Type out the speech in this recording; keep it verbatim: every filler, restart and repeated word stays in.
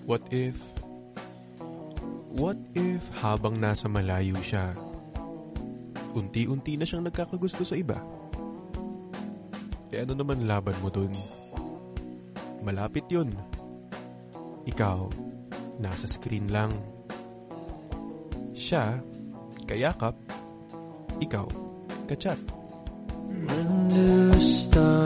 What if, what if habang nasa malayo siya, unti-unti na siyang nagkakagusto sa iba? E ano naman laban mo dun? Malapit yun. Ikaw, nasa screen lang. Siya, kayakap. Ikaw, kachat. When do we start?